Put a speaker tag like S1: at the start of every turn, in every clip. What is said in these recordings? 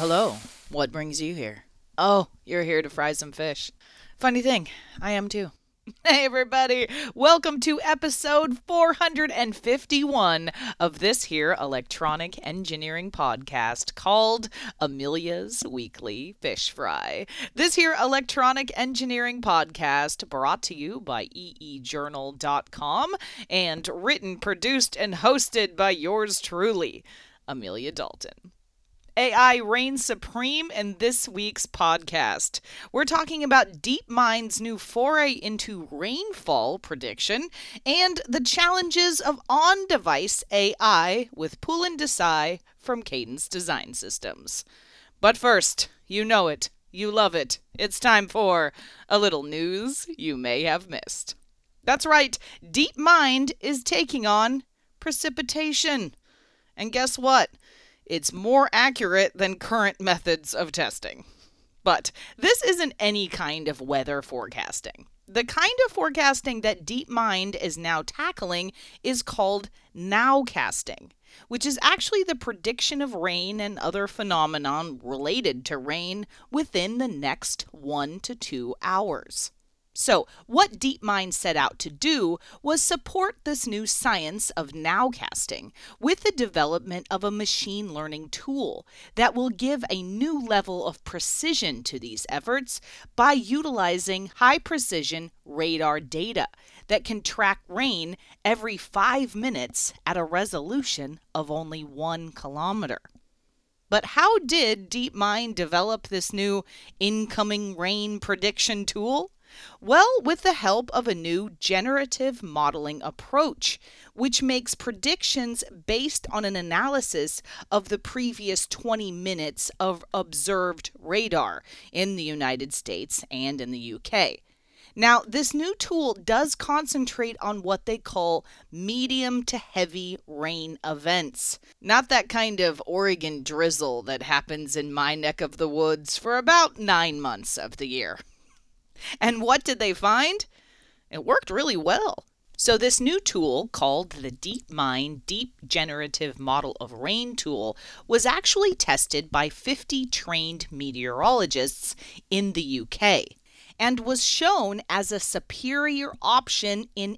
S1: hello. What brings you here? Oh, you're here to fry some fish. Funny thing, I am too. Hey, everybody. Welcome to episode 451 of this here electronic engineering podcast called Amelia's Weekly Fish Fry. This here electronic engineering podcast brought to you by eejournal.com and written, produced, and hosted by yours truly, Amelia Dalton. AI reigns supreme in this week's podcast. We're talking about DeepMind's new foray into rainfall prediction and the challenges of on-device AI with Poulin Desai from Cadence Design Systems. But first, you know it, you love it. It's time for a little news you may have missed. That's right, DeepMind is taking on precipitation. And guess what? It's more accurate than current methods of testing. But this isn't any kind of weather forecasting. The kind of forecasting that DeepMind is now tackling is called nowcasting, which is actually the prediction of rain and other phenomenon related to rain within the next 1 to 2 hours. So, what DeepMind set out to do was support this new science of nowcasting with the development of a machine learning tool that will give a new level of precision to these efforts by utilizing high precision radar data that can track rain every 5 minutes at a resolution of only 1 kilometer. But how did DeepMind develop this new incoming rain prediction tool? Well, with the help of a new generative modeling approach, which makes predictions based on an analysis of the previous 20 minutes of observed radar in the United States and in the UK. Now, this new tool does concentrate on what they call medium to heavy rain events. Not that kind of Oregon drizzle that happens in my neck of the woods for about 9 months of the year. And what did they find? It worked really well. So this new tool, called the DeepMind Deep Generative Model of Rain tool, was actually tested by 50 trained meteorologists in the UK and was shown as a superior option in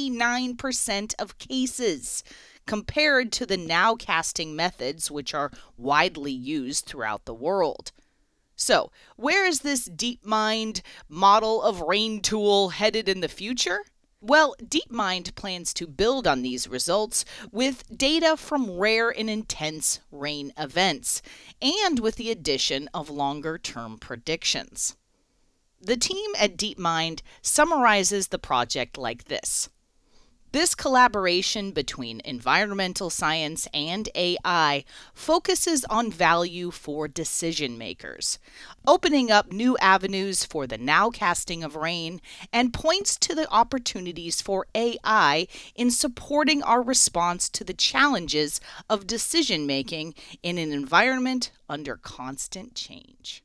S1: 89% of cases compared to the nowcasting methods which are widely used throughout the world. So, where is this DeepMind model of rain tool headed in the future? Well, DeepMind plans to build on these results with data from rare and intense rain events, and with the addition of longer-term predictions. The team at DeepMind summarizes the project like this. This collaboration between environmental science and AI focuses on value for decision makers, opening up new avenues for the nowcasting of rain, and points to the opportunities for AI in supporting our response to the challenges of decision making in an environment under constant change.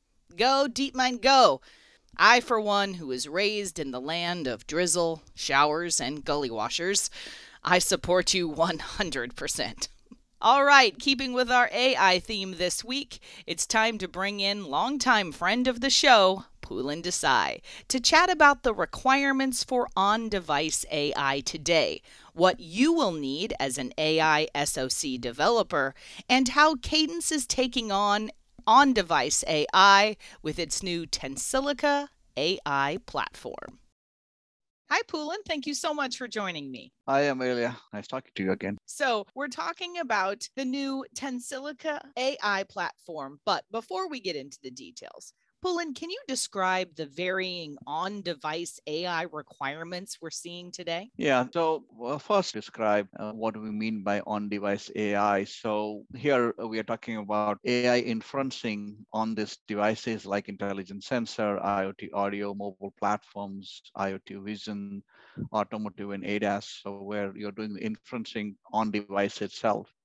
S1: Go, DeepMind, go! I, for one, who was raised in the land of drizzle, showers, and gully washers, I support you 100%. All right, keeping with our AI theme this week, it's time to bring in longtime friend of the show, Poulin Desai, to chat about the requirements for on-device AI today, what you will need as an AI SoC developer, and how Cadence is taking on-device AI with its new Tensilica AI platform. Hi, Poulin. Thank you so much for joining me.
S2: Hi, Amelia. Nice talking to you again.
S1: So, we're talking about the new Tensilica AI platform, but before we get into the details, Poulin, can you describe the varying on-device AI requirements we're seeing today?
S2: Yeah, so first describe what we mean by on-device AI. So here we are talking about AI inferencing on these devices like intelligent sensor, IoT audio, mobile platforms, IoT vision, automotive and ADAS. So where you're doing the inferencing on device itself.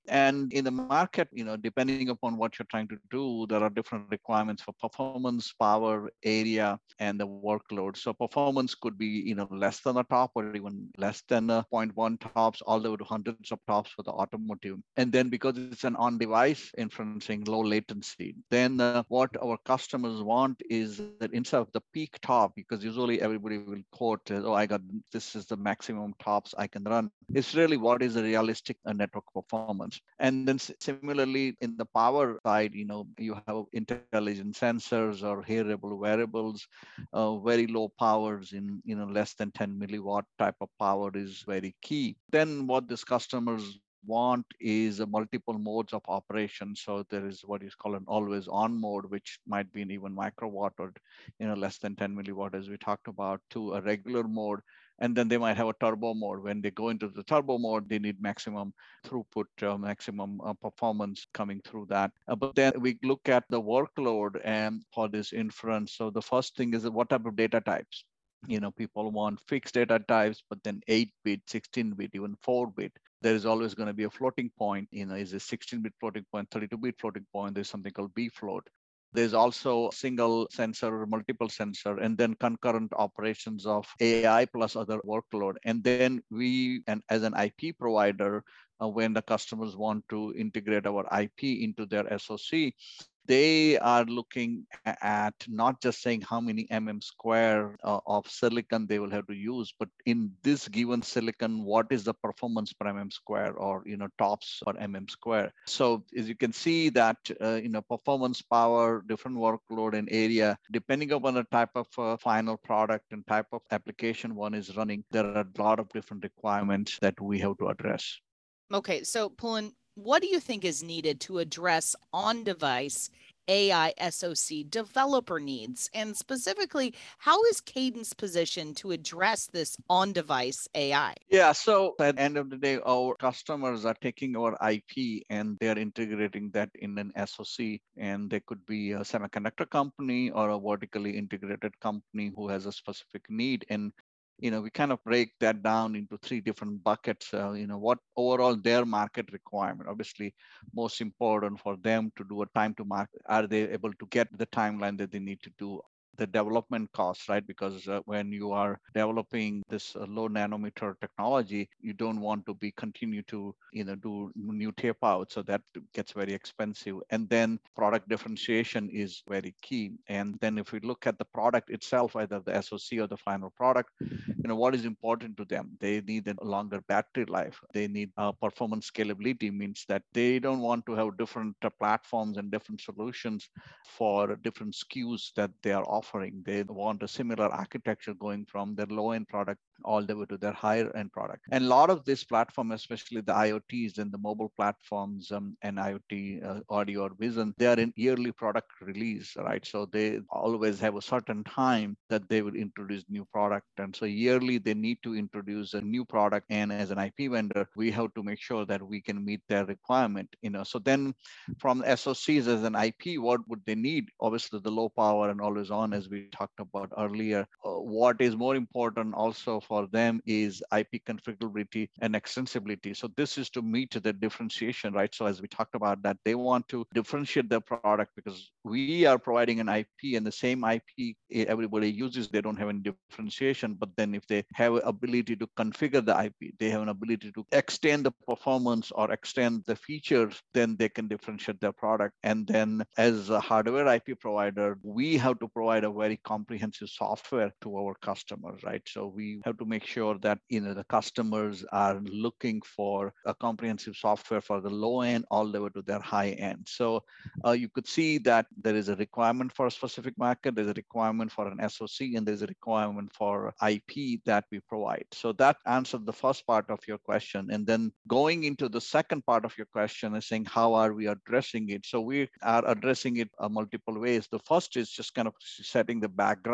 S2: And in the market, depending upon what you're trying to do, there are different requirements for performance, power, area, and the workload. So performance could be, less than a top or even less than a zero point 0.1 tops, all the way to hundreds of tops for the automotive. And then because it's an on-device inferencing, low latency, then what our customers want is that instead of the peak top, because usually everybody will quote, oh, this is the maximum tops I can run. It's really what is the realistic network performance. And then similarly, in the power side, you have intelligent sensors or hearable wearables, very low powers in less than 10 milliwatt type of power is very key. Then what these customers want is multiple modes of operation. So there is what is called an always on mode, which might be in even microwatt or less than 10 milliwatt, as we talked about, to a regular mode. And then they might have a turbo mode. When they go into the turbo mode, they need maximum throughput, maximum performance coming through that. But then we look at the workload and for this inference. So the first thing is what type of data types? People want fixed data types, but then 8-bit, 16-bit, even 4-bit. There is always going to be a floating point. Is a 16-bit floating point, 32-bit floating point. There's something called B float. There's also single sensor, multiple sensor, and then concurrent operations of AI plus other workload. And then we, and as an IP provider, when the customers want to integrate our IP into their SoC, they are looking at not just saying how many square of silicon they will have to use, but in this given silicon, what is the performance per square, or tops per square. So as you can see that performance, power, different workload and area, depending upon the type of final product and type of application one is running, there are a lot of different requirements that we have to address.
S1: Okay, so Pulin, what do you think is needed to address on-device AI SoC developer needs? And specifically, how is Cadence positioned to address this on-device AI?
S2: Yeah, so at the end of the day, our customers are taking our IP and they're integrating that in an SoC. And they could be a semiconductor company or a vertically integrated company who has a specific need. And we kind of break that down into three different buckets. What overall their market requirement. Obviously, most important for them to do a time to market. Are they able to get the timeline that they need to do? The development costs, right? Because when you are developing this low nanometer technology, you don't want to be continue to do new tape out, so that gets very expensive. And then product differentiation is very key. And then if we look at the product itself, either the SoC or the final product, what is important to them? They need a longer battery life. They need performance scalability, means that they don't want to have different platforms and different solutions for different SKUs that they are offering. They want a similar architecture going from their low-end product all the way to their higher end product. And a lot of this platform, especially the IoTs and the mobile platforms and IoT audio or vision, they are in yearly product release, right? So they always have a certain time that they will introduce new product. And so yearly they need to introduce a new product. And as an IP vendor, we have to make sure that we can meet their requirement. So then from SoCs as an IP, what would they need? Obviously the low power and always on, as we talked about earlier. What is more important also for them is IP configurability and extensibility. So this is to meet the differentiation, right? So as we talked about that, they want to differentiate their product because we are providing an IP and the same IP everybody uses, they don't have any differentiation. But then if they have ability to configure the IP, they have an ability to extend the performance or extend the features, then they can differentiate their product. And then as a hardware IP provider, we have to provide a very comprehensive software to our customers, right? So we have to make sure that the customers are looking for a comprehensive software for the low end all the way to their high end. So you could see that there is a requirement for a specific market, there's a requirement for an SoC, and there's a requirement for IP that we provide. So that answered the first part of your question. And then going into the second part of your question is saying, how are we addressing it? So we are addressing it multiple ways. The first is just kind of setting the background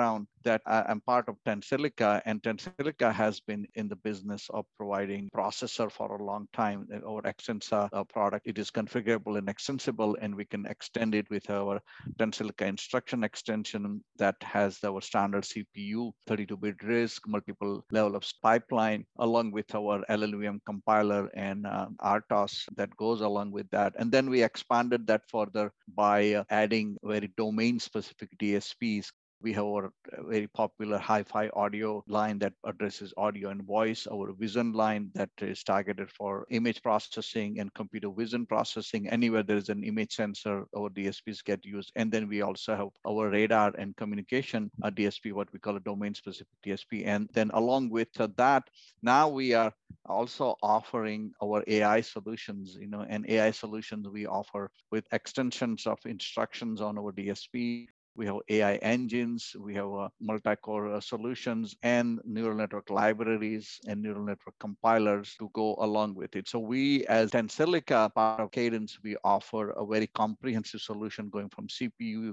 S2: that I'm part of Tensilica, and Tensilica has been in the business of providing processor for a long time. Our Extensa product, it is configurable and extensible, and we can extend it with our Tensilica instruction extension that has our standard CPU, 32-bit RISC, multiple level of pipeline, along with our LLVM compiler and RTOS that goes along with that. And then we expanded that further by adding very domain-specific DSPs. We have our very popular hi-fi audio line that addresses audio and voice, our vision line that is targeted for image processing and computer vision processing. Anywhere there is an image sensor, our DSPs get used. And then we also have our radar and communication DSP, what we call a domain-specific DSP. And then along with that, now we are also offering our AI solutions, and AI solutions we offer with extensions of instructions on our DSP. We have AI engines, we have multi-core solutions and neural network libraries and neural network compilers to go along with it. So we, as Tensilica, part of Cadence, we offer a very comprehensive solution going from CPU,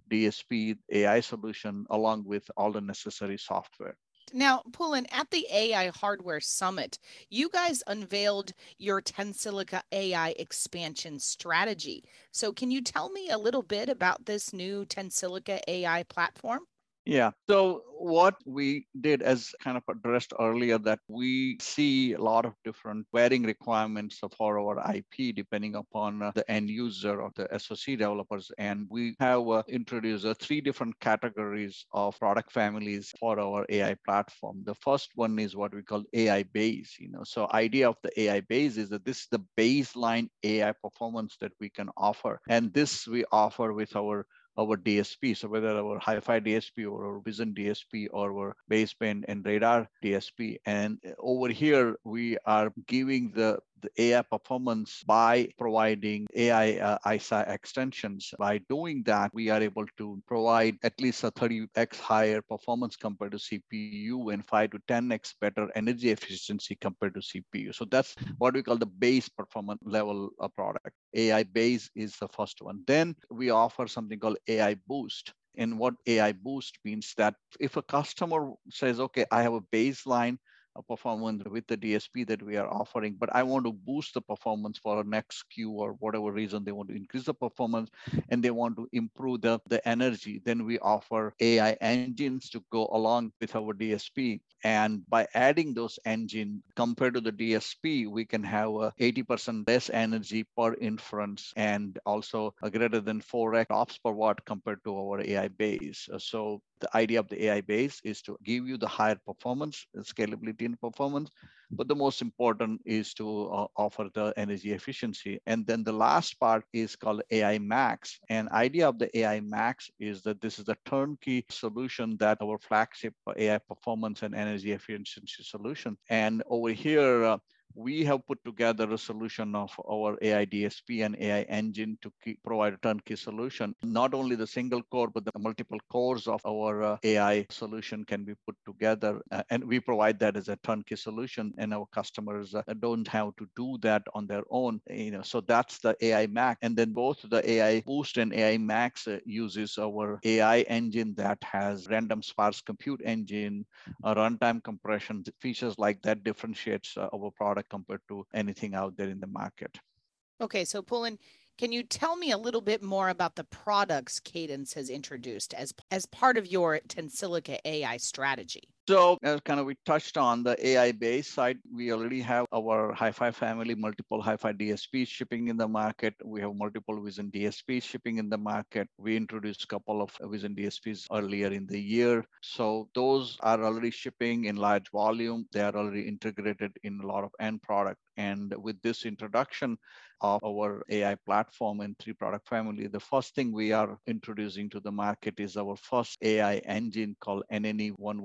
S2: DSP, AI solution, along with all the necessary software.
S1: Now, Pulin, at the AI Hardware Summit, you guys unveiled your Tensilica AI expansion strategy. So can you tell me a little bit about this new Tensilica AI platform?
S2: Yeah. So what we did, as kind of addressed earlier, that we see a lot of different varying requirements for our IP depending upon the end user or the SoC developers. And we have introduced three different categories of product families for our AI platform. The first one is what we call AI base. So idea of the AI base is that this is the baseline AI performance that we can offer. And this we offer with our DSP. So whether our hi-fi DSP or our vision DSP or our baseband and radar DSP. And over here, we are giving the AI performance by providing AI ISA extensions. By doing that, we are able to provide at least a 30x higher performance compared to CPU and 5 to 10x better energy efficiency compared to CPU. So that's what we call the base performance level of product. AI base is the first one. Then we offer something called AI boost. And what AI boost means that if a customer says, okay, I have a baseline performance with the DSP that we are offering, but I want to boost the performance for a next queue or whatever reason they want to increase the performance and they want to improve the energy, then we offer AI engines to go along with our DSP. And by adding those engines compared to the DSP, we can have 80% less energy per inference and also a greater than 4x TOPS per watt compared to our AI base. So the idea of the AI base is to give you the higher performance, scalability and performance, but the most important is to offer the energy efficiency. And then the last part is called AI Max. And idea of the AI Max is that this is a turnkey solution that our flagship AI performance and energy efficiency solution. And over here, we have put together a solution of our AI DSP and AI engine to provide a turnkey solution. Not only the single core, but the multiple cores of our AI solution can be put together. And we provide that as a turnkey solution, and our customers don't have to do that on their own. So that's the AI Max. And then both the AI Boost and AI Max uses our AI engine that has random sparse compute engine, runtime compression, features like that differentiates our product compared to anything out there in the market.
S1: Okay, so Pulin, can you tell me a little bit more about the products Cadence has introduced as part of your Tensilica AI strategy?
S2: So as kind of we touched on the AI base side, we already have our hi-fi family, multiple hi-fi DSPs shipping in the market. We have multiple Vision DSPs shipping in the market. We introduced a couple of Vision DSPs earlier in the year. So those are already shipping in large volume. They are already integrated in a lot of end product. And with this introduction of our AI platform and three product family, the first thing we are introducing to the market is our first AI engine called NNE 110.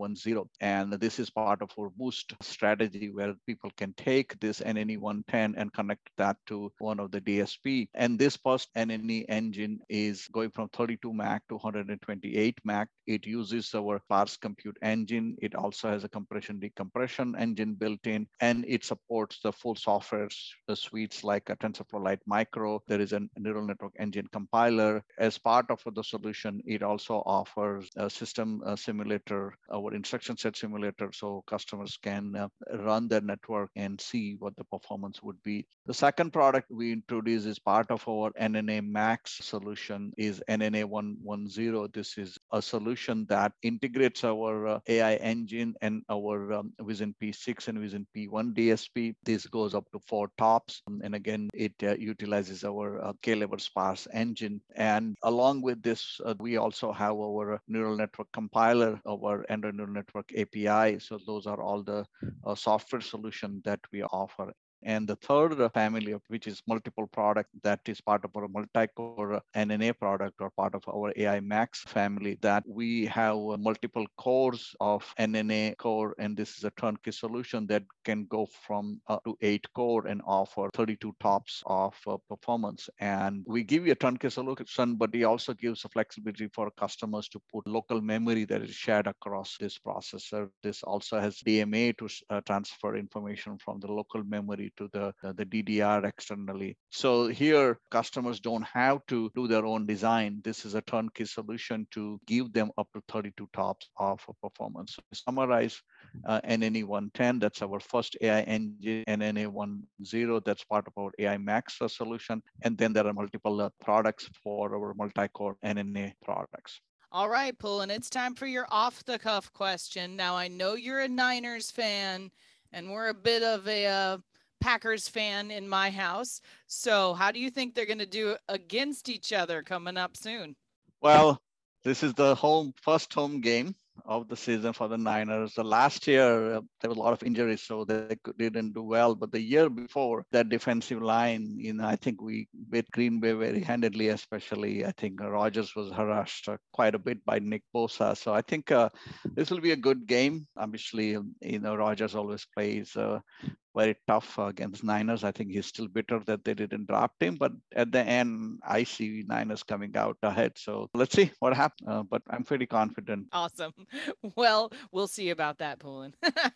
S2: And this is part of our Boost strategy where people can take this NNE 110 and connect that to one of the DSP. And this first NNE engine is going from 32 MAC to 128 MAC. It uses our sparse compute engine. It also has a compression decompression engine built in, and it supports the full software suites like a TensorFlow Lite Micro. There is a neural network engine compiler. As part of the solution, it also offers a system simulator, our instruction set simulator, so customers can run their network and see what the performance would be. The second product we introduced is part of our NNA Max solution is NNA 110. This is a solution that integrates our AI engine and our Vision P6 and Vision P1 DSP. This goes up to 4 TOPS. And again, it utilizes our K-level sparse engine. And along with this, we also have our neural network compiler, our Android neural network API. So those are all the software solution that we offer. And the third family, of which is multiple product, that is part of our multi-core NNA product or part of our AI Max family, that we have multiple cores of NNA core. And this is a turnkey solution that can go from up to 8 core and offer 32 TOPS of performance. And we give you a turnkey solution, but it also gives a flexibility for customers to put local memory that is shared across this processor. This also has DMA to transfer information from the local memory to the DDR externally. So here, customers don't have to do their own design. This is a turnkey solution to give them up to 32 TOPS of performance. So to summarize, NNE 110, that's our first AI engine, NNA 10, that's part of our AI Max solution. And then there are multiple products for our multi-core NNA products.
S1: All right, Pullen, it's time for your off-the-cuff question. Now, I know you're a Niners fan, and we're a bit of a Packers fan in my house. So how do you think they're going to do against each other coming up soon?
S2: Well, this is the first home game of the season for the Niners. The last year, there was a lot of injuries, so they didn't do well. But the year before, that defensive line, I think we beat Green Bay very handedly, especially. I think Rodgers was harassed quite a bit by Nick Bosa. So I think this will be a good game. Obviously, Rodgers always plays very tough against Niners. I think he's still bitter that they didn't draft him, but at the end, I see Niners coming out ahead. So let's see what happens, but I'm pretty confident.
S1: Awesome. Well, we'll see about that, Pullen.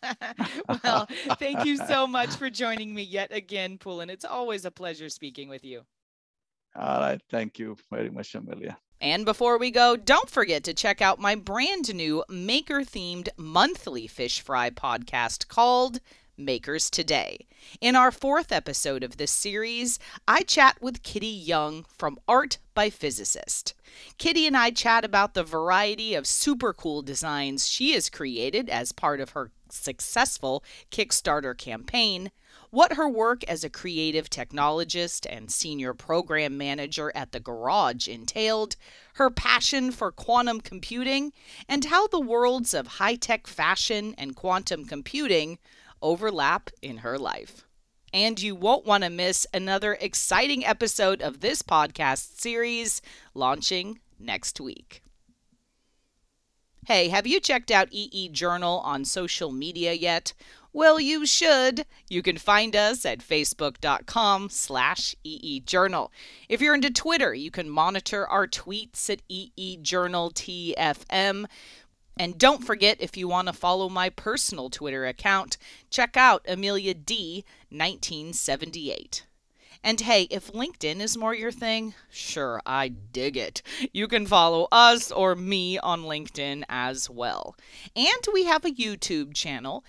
S1: Well, thank you so much for joining me yet again, Pullen. It's always a pleasure speaking with you.
S2: All right. Thank you very much, Amelia.
S1: And before we go, don't forget to check out my brand new maker-themed monthly fish fry podcast called Makers Today. In our 4th episode of this series, I chat with Kitty Young from Art by Physicist. Kitty and I chat about the variety of super cool designs she has created as part of her successful Kickstarter campaign, what her work as a creative technologist and senior program manager at The Garage entailed, her passion for quantum computing, and how the worlds of high-tech fashion and quantum computing overlap in her life. And you won't want to miss another exciting episode of this podcast series launching next week. Hey, have you checked out EE Journal on social media yet? Well, you should. You can find us at facebook.com/EEJournal. If you're into Twitter, you can monitor our tweets at EEJournalTFM. And don't forget, if you want to follow my personal Twitter account, check out Amelia D 1978. And hey, if LinkedIn is more your thing, sure, I dig it. You can follow us or me on LinkedIn as well. And we have a YouTube channel,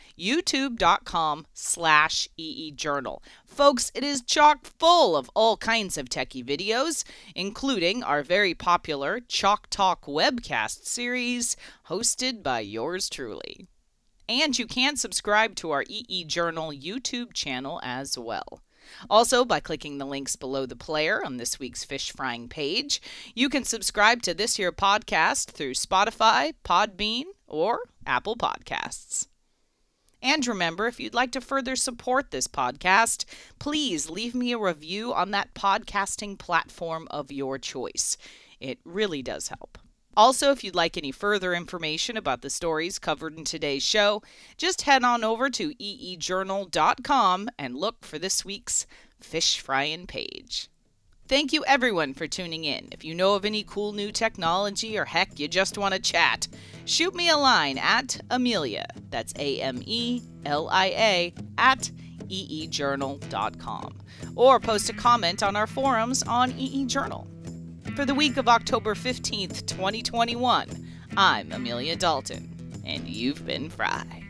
S1: youtube.com/EEJournal. Folks, it is chock full of all kinds of techie videos, including our very popular Chalk Talk webcast series, hosted by yours truly. And you can subscribe to our EE Journal YouTube channel as well. Also, by clicking the links below the player on this week's fish frying page, you can subscribe to this here podcast through Spotify, Podbean, or Apple Podcasts. And remember, if you'd like to further support this podcast, please leave me a review on that podcasting platform of your choice. It really does help. Also, if you'd like any further information about the stories covered in today's show, just head on over to eejournal.com and look for this week's Fish Frying page. Thank you everyone for tuning in. If you know of any cool new technology or heck, you just want to chat, shoot me a line at Amelia, that's AMELIA, at eejournal.com, or post a comment on our forums on eejournal. For the week of October 15th, 2021, I'm Amelia Dalton, and you've been fried.